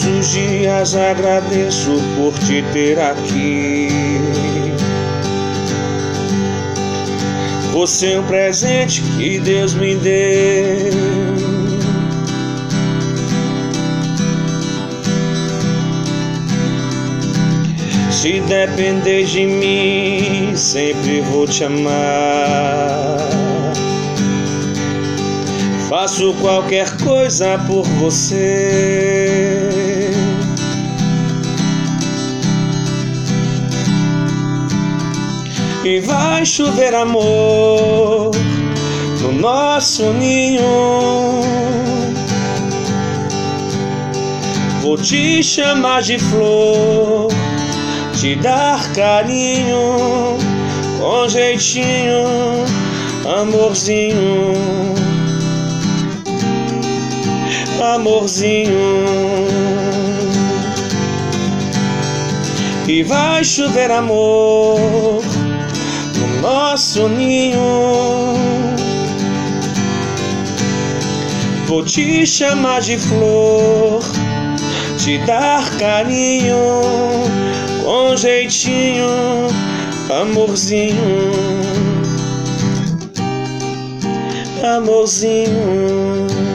Todos os dias agradeço por te ter aqui. Você é um presente que Deus me deu. Se depender de mim, sempre vou te amar. Faço qualquer coisa por você. E vai chover amor no nosso ninho. Vou te chamar de flor, te dar carinho, com jeitinho, amorzinho, amorzinho. E vai chover amor no nosso ninho. Vou te chamar de flor, te dar carinho, com jeitinho, amorzinho, amorzinho.